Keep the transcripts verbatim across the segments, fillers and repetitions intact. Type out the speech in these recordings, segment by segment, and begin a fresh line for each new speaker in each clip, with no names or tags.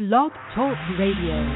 Blog Talk Radio.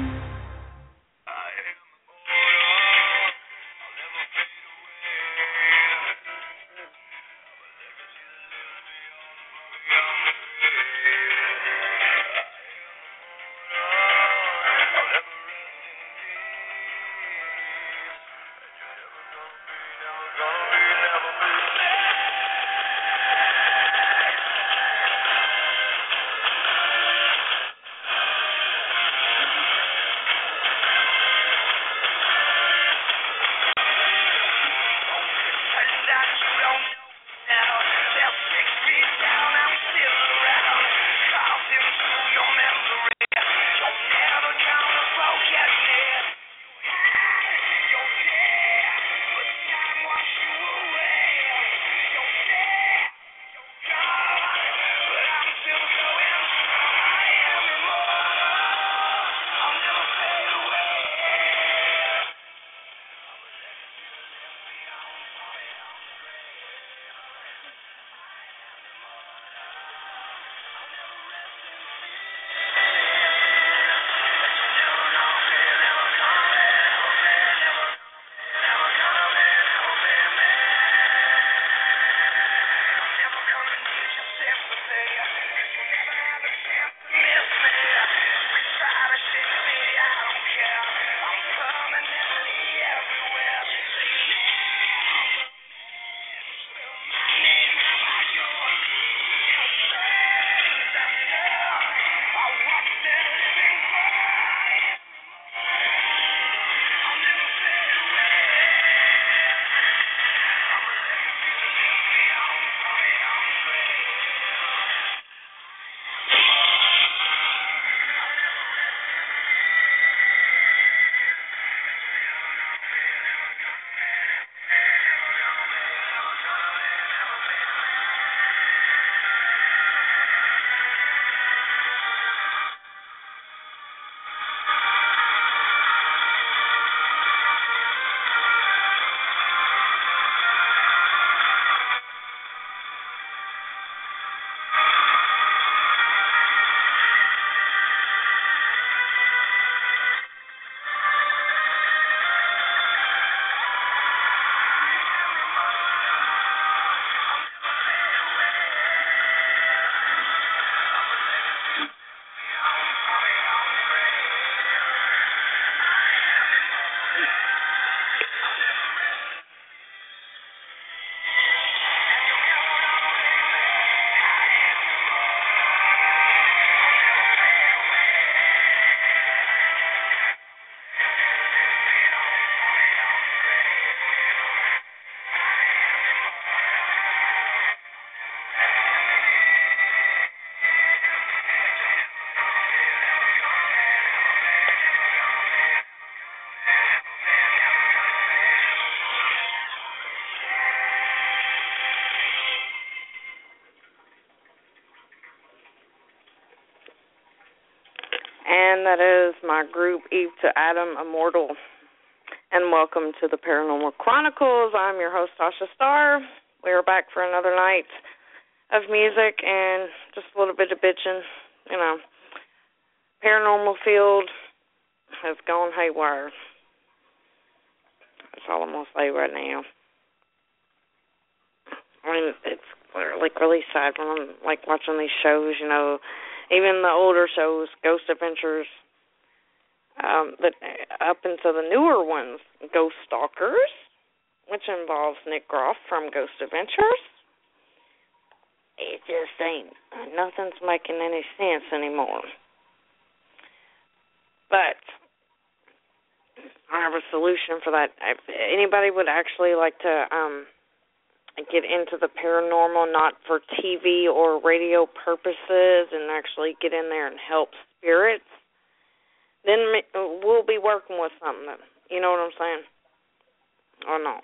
And that is my group, Eve to Adam, Immortal. And welcome to the Paranormal Chronicles. I'm your host, Tasha Starr. We are back for another night of music and just a little bit of bitching. You know, paranormal field has gone haywire. That's all I'm going to say right now. I mean, it's like really sad when I'm like watching these shows, you know, even the older shows, Ghost Adventures, um, but up into the newer ones, Ghost Stalkers, which involves Nick Groff from Ghost Adventures. It just ain't, nothing's making any sense anymore. But I have a solution for that. If anybody would actually like to um, get into the paranormal, not for T V or radio purposes, and actually get in there and help spirits, then we'll be working with something. You know what I'm saying? Or no.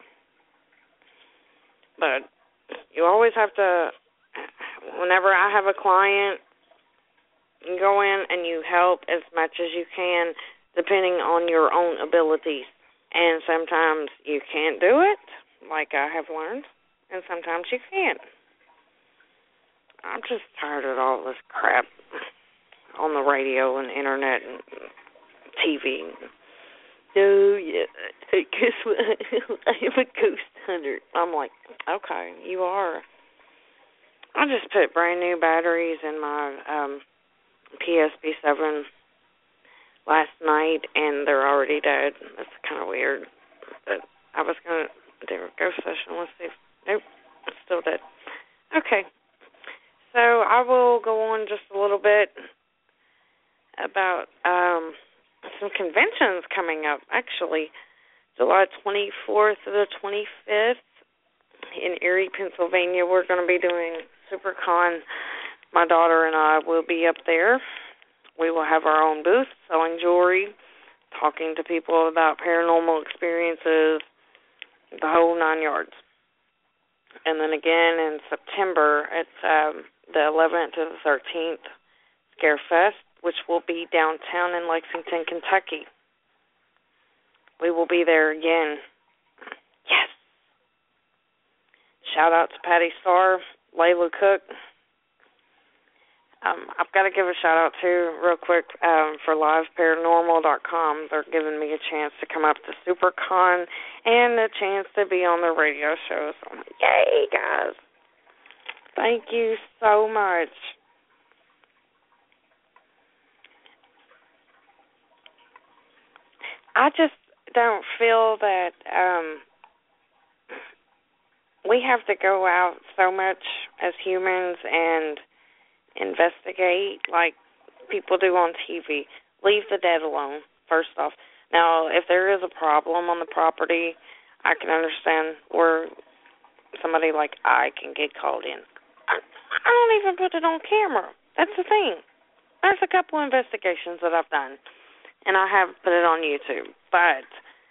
But you always have to, whenever I have a client, you go in and you help as much as you can, depending on your own abilities. And sometimes you can't do it, like I have learned, and sometimes you can. I'm just tired of all this crap. on the radio and internet and T V. No, yeah, guess what? I am a ghost hunter. I'm like, okay, you are. I just put brand new batteries in my um, P S B seven last night, and they're already dead. That's kind of weird. But I was going to do a ghost session. Let's see. Nope, it's still dead. Okay. So I will go on just a little bit about um, some conventions coming up. Actually, July twenty-fourth to the twenty-fifth in Erie, Pennsylvania, we're going to be doing SuperCon. My daughter and I will be up there. We will have our own booth selling jewelry, talking to people about paranormal experiences, the whole nine yards. And then again in September, it's um, the eleventh to the thirteenth, Scare Fest, which will be downtown in Lexington, Kentucky. We will be there again. Yes. Shout out to Patty Starr, Layla Cook. Um, I've got to give a shout out too, real quick, um, for live paranormal dot com. They're giving me a chance to come up to SuperCon and a chance to be on the radio show. So I'm like, yay, guys. Thank you so much. I just don't feel that um, we have to go out so much as humans and investigate like people do on T V. Leave the dead alone, first off. Now, if there is a problem on the property, I can understand where somebody like I can get called in. I, I don't even put it on camera. That's the thing. There's a couple investigations that I've done, and I have put it on YouTube. But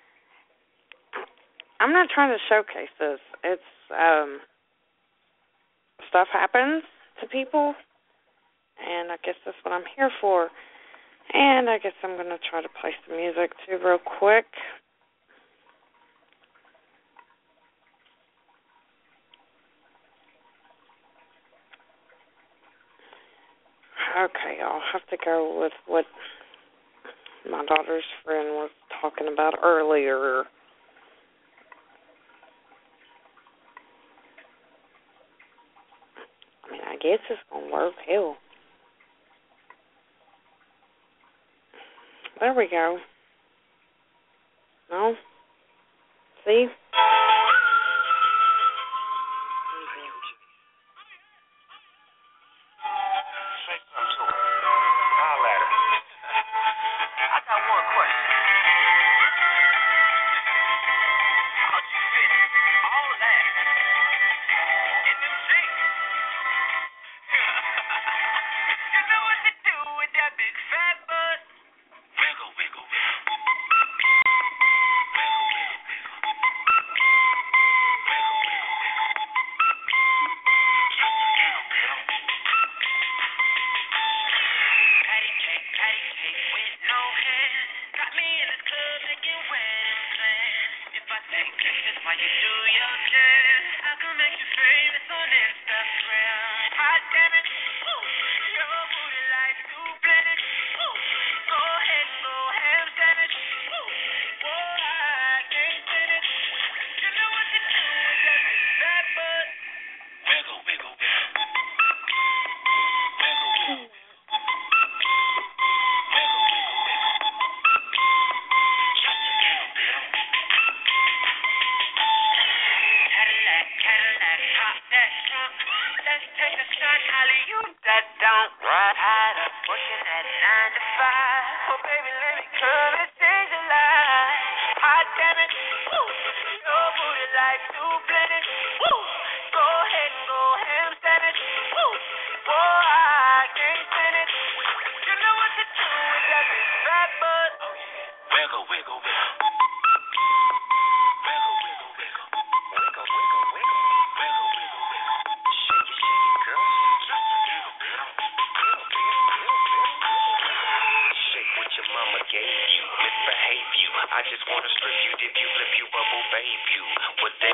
I'm not trying to showcase this. It's, um, stuff happens to people, and I guess that's what I'm here for. And I guess I'm going to try to play some music, too, real quick. Okay, I'll have to go with what my daughter's friend was talking about earlier. I mean, I guess it's going to work. Hell. There we go. No? See?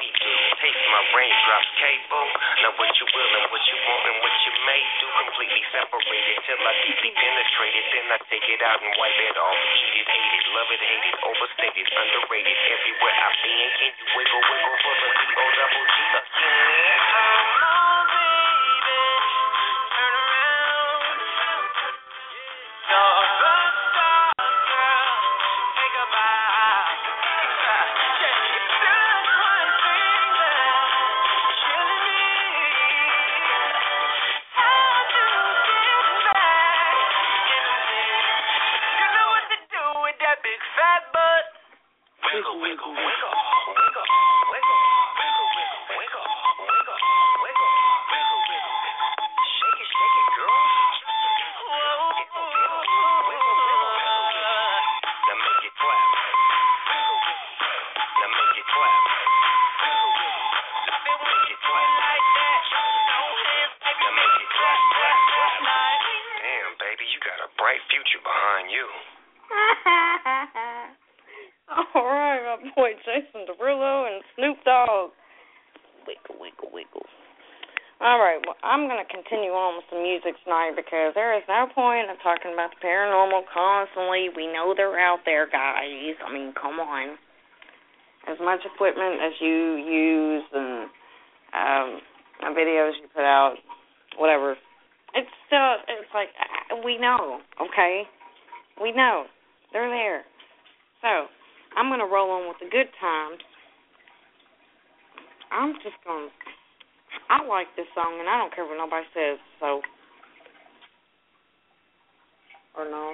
Raindrops cable, now what you will and what you want and what you may do completely separated till I deeply penetrate it. Then I take it out and wipe it off. Eat it, hate it, love it, hate it, overstated, underrated. Everywhere I've been, can you wiggle, wiggle for the D O double G again? Come on, baby, turn around. You're the star, girl. Take a bow. Just one finger, killing me. How to get back? You know what to do with that big fat butt. Wiggle, wiggle, wiggle, wiggle, wiggle, wiggle, wiggle, wiggle, wiggle, wiggle, wiggle, wiggle. Shake it, shake it, girl. Whoa, wiggle, wiggle, wiggle, wiggle, wiggle. Now make it clap. Wiggle, wiggle. Now make it clap. Wiggle, wiggle. Make it clap like that. Now make it clap, clap, clap. Damn, baby, you got a bright future behind you.
All right, my boy Jason Derulo and Snoop Dogg. Wiggle, wiggle, wiggle. All right, well, I'm going to continue on with some music tonight because there is no point in talking about the paranormal constantly. We know they're out there, guys. I mean, come on. As much equipment as you use and um, videos you put out, whatever, it's still, it's like, we know, okay? We know. They're there. So, I'm going to roll on with the good times. I'm just going to, I like this song, and I don't care what nobody says, so, or no.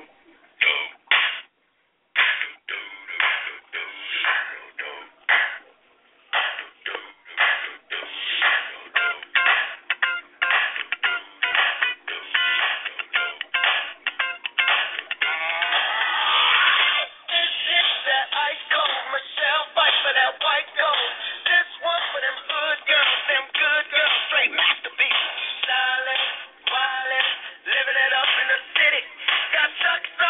Living it up in the city, got sucked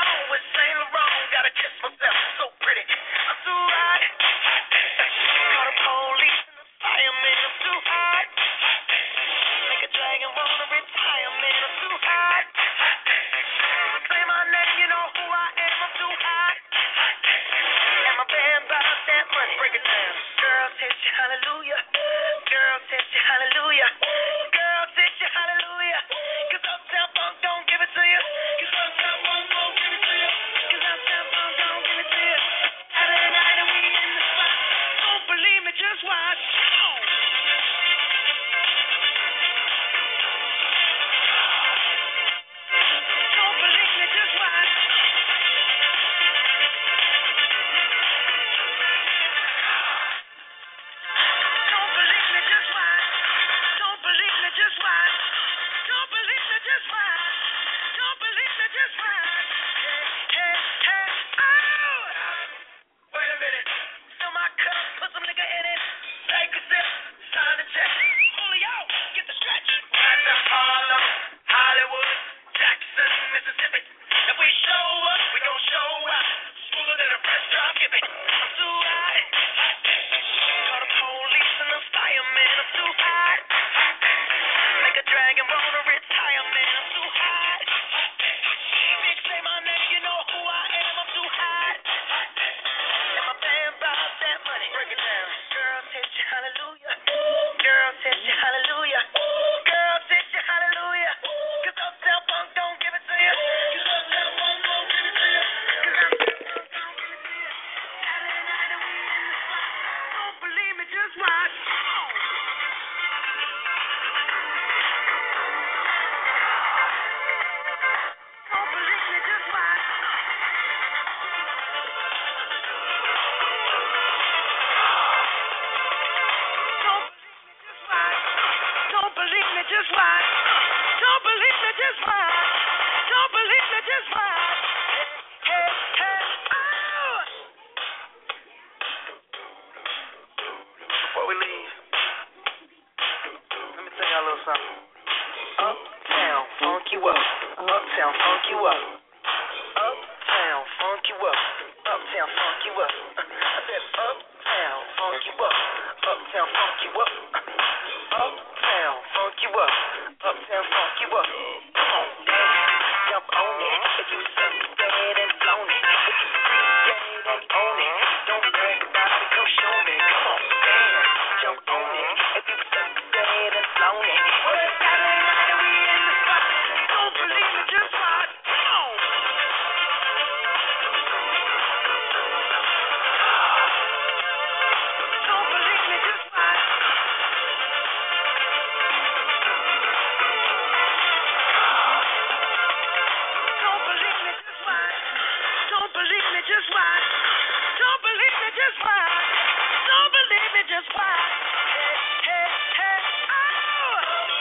just watch. Don't believe me, just watch. Don't believe me, just watch. Hey, hey, hey, oh!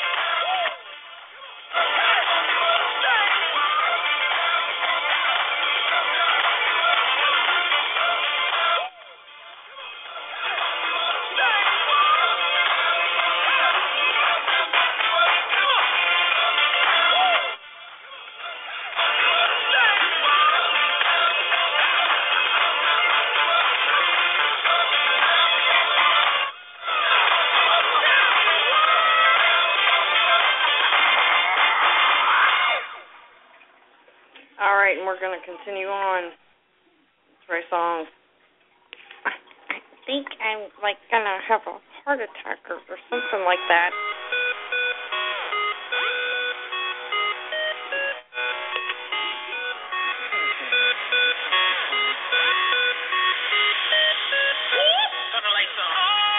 All right, and we're going to continue on. Three songs. I think I'm like going to have a heart attack or, or something like that.
Turn the lights on.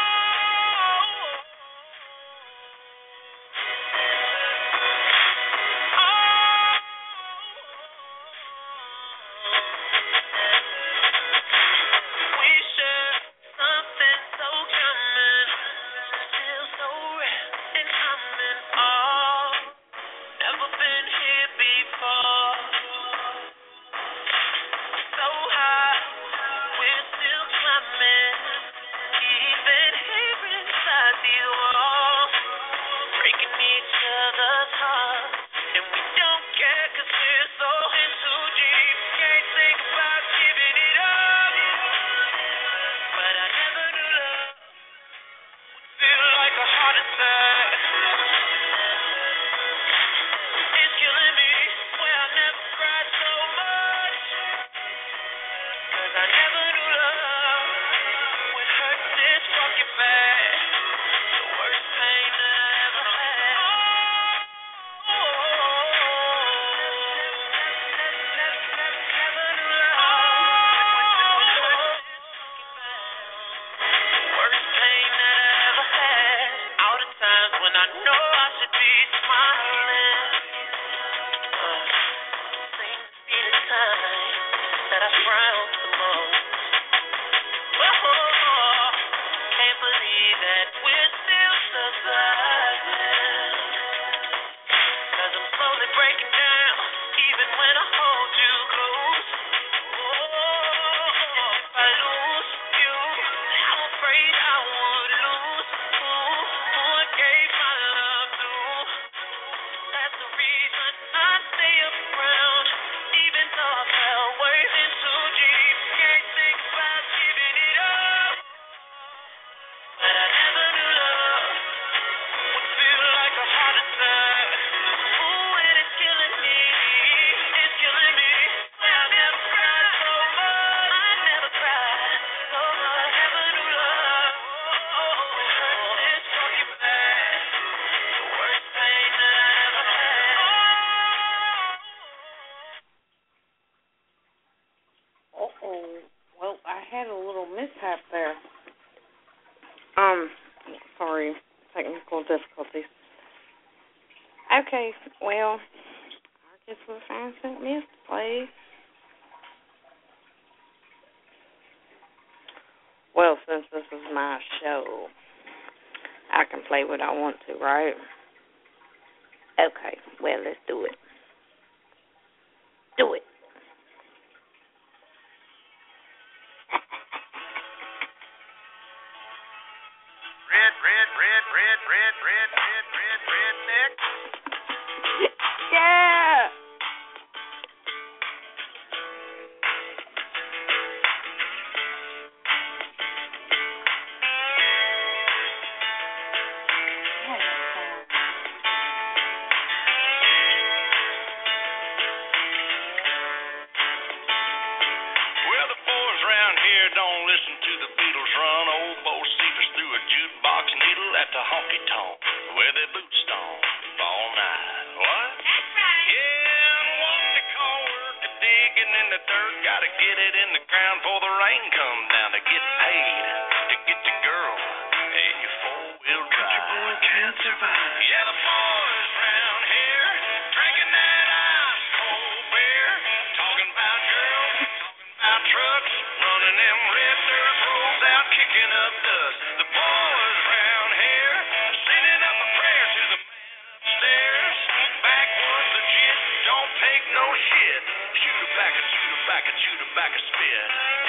mishap there. Um, sorry, technical difficulties. Okay, well, I guess we'll find something else to play. Well, since this is my show, I can play what I want to, right? Okay, well, let's do it. Do it.
Red, red, red, red, red, red, red, red, redneck.
Yeah.
Well, the boys around here don't listen to the Beatles run. Old Bo Cephas threw a jukebox needle at the honky tonk where their boots stomp all night. What? That's right. Yeah, and what they call work a digging in the dirt. Gotta get it in the ground before the rain come down to get paid to get your girl and your four-wheel drive. Country boy can't survive. Yeah, the boys around here drinking that ice cold beer, talking about girls, talking about trucks. tobacco, chew tobacco, spit.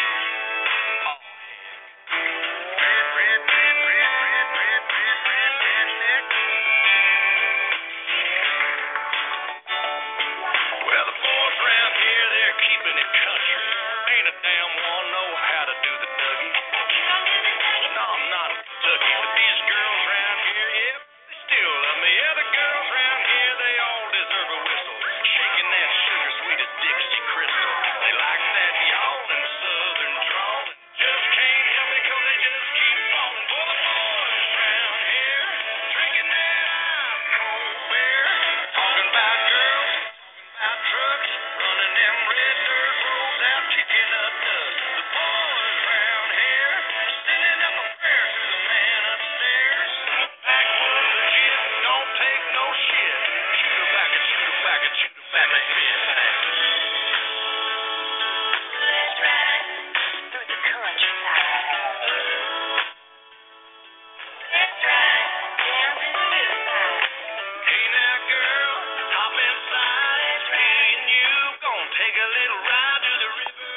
Well, the boys around here, they're keeping it country. Ain't a damn one know how to do the Dougie. No, I'm not a Kentucky, but these girls around here, yep, they still love me. Yeah, the girls around here, they all deserve a whistle. Shaking that sugar sweet as Dixie Crystal. They like that yawning southern drawl. Just can't help it 'cause they just keep falling for the boys around here. Drinking that ice cold beer. Talking about girls, talking about trucks. Running them red dirt roads out, kicking up dust. The boys around here, sending up a prayer to the man upstairs. Backwoods legit, don't take no shit. Chew tobacco, chew tobacco, chew tobacco, spit. Let's ride through the countryside. Let's ride down to the riverside. Hey now, girl, hop inside. Me and you gonna take a little ride to the river.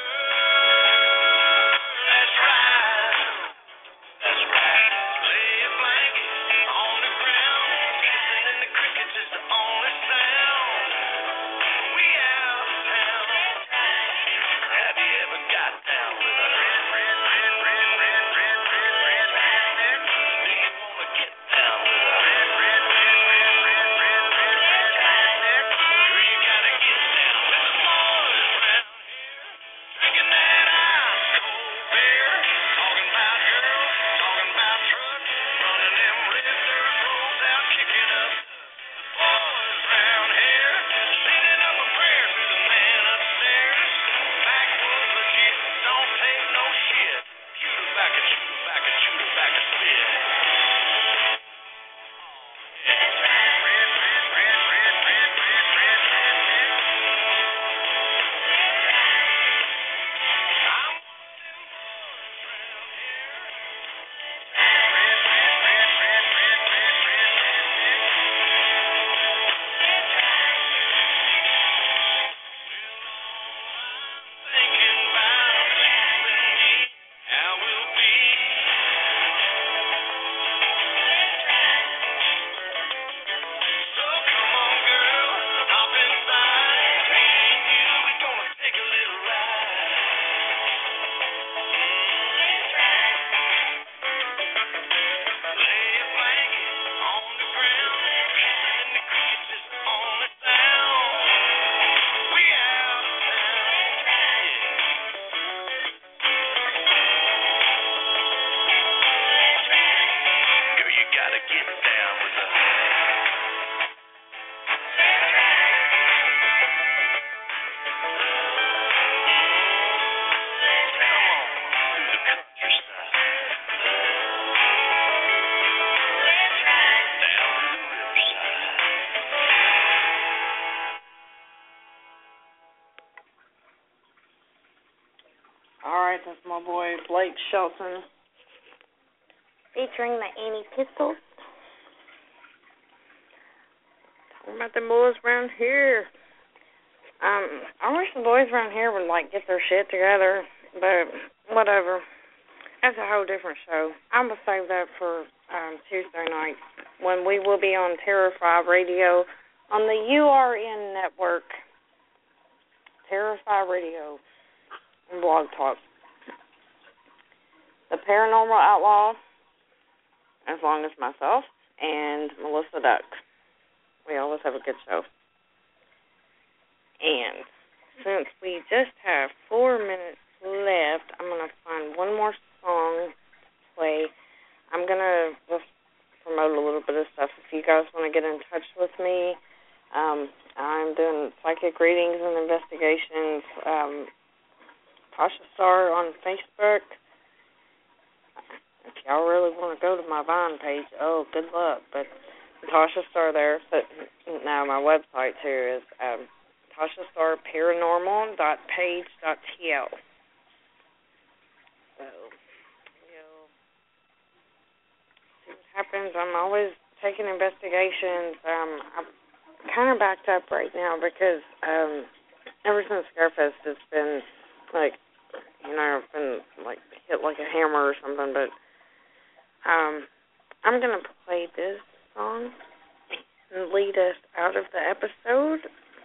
Let's ride. That's right. Lay a blanket on the ground. Kissing in the crickets is the only sound. We out of town. Have you ever got down with a red, red, red, red, red, red, red, red, red? Do you wanna get down with a red, red, red, red, red, red, red, red, red? Girl, you gotta get down with the boys around here. Drinking that ice cold beer. Talking about girls, talking about trucks. Running them red dirt roads out, kicking up dust. The boys around here, sending up a prayer to the man upstairs. Backwoods legit, don't take no shit. Chew tobacco, chew tobacco, chew tobacco, spit. Red, red, red, red, red, red, red, red, red. I'm thinking about you and me, how we'll be. So come on, girl, hop inside. Me and you, we gonna take a little ride. Lay a blanket on the ground. Kissing in the crickets is the only sound. We out of town. Girl, you gotta get down with the. Come on, through the countryside. Down to the riverside.
All right, that's my boy Blake Shelton.
Featuring the Annie Pistols.
Talking about the boys around here. Um, I wish the boys around here would, like, get their shit together, but whatever. That's a whole different show. I'm going to save that for um, Tuesday night when we will be on Terror five Radio on the U R N network. Terror five Radio and Blog Talk. The Paranormal Outlaw, as long as myself, and Melissa Duck. We always have a good show. And since we just have four minutes left, I'm going to find one more song to play. I'm going to just promote a little bit of stuff. If you guys want to get in touch with me, um, I'm doing psychic readings and investigations. Um, Tasha Star on Facebook. If y'all really want to go to my Vine page, oh, good luck. But Tasha Star there. But now my website too is um, tasha star paranormal dot page dot t l. So, you know, see what happens. I'm always taking investigations. Um, I'm kind of backed up right now because um, ever since Scarefest, it's been like, you know, I've been like hit like a hammer or something. But um, I'm gonna play this song and lead us out of the episode.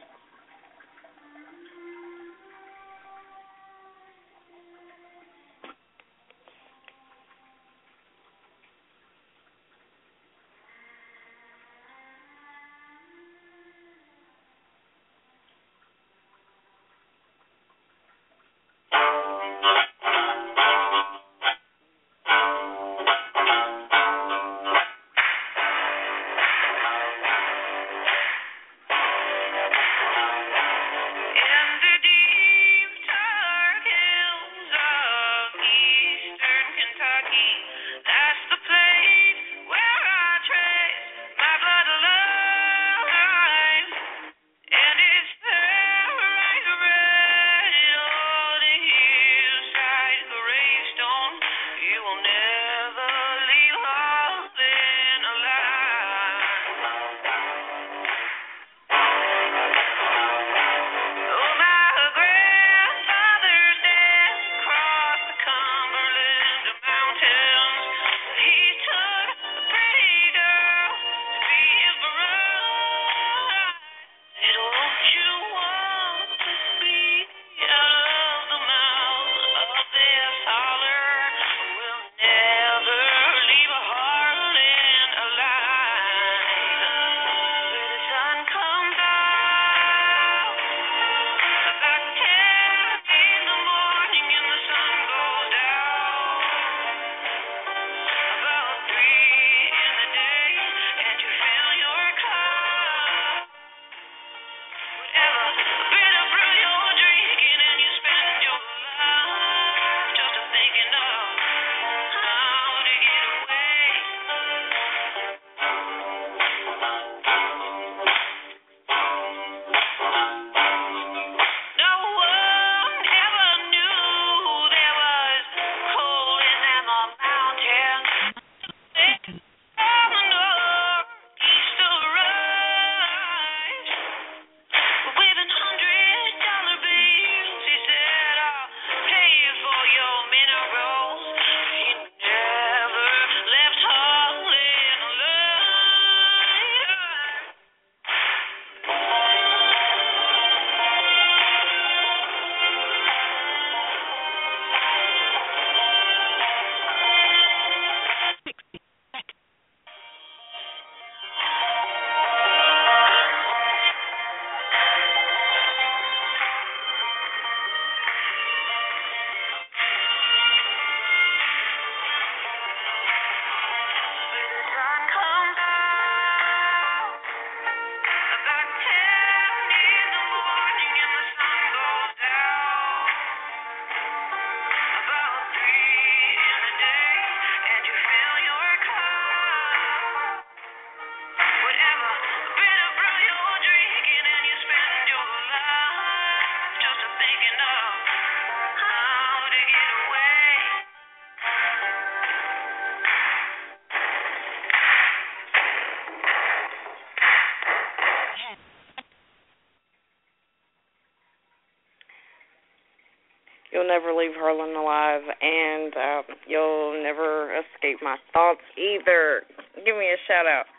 You'll never leave Harlan alive, and um, you'll never escape my thoughts either. Give me a shout out.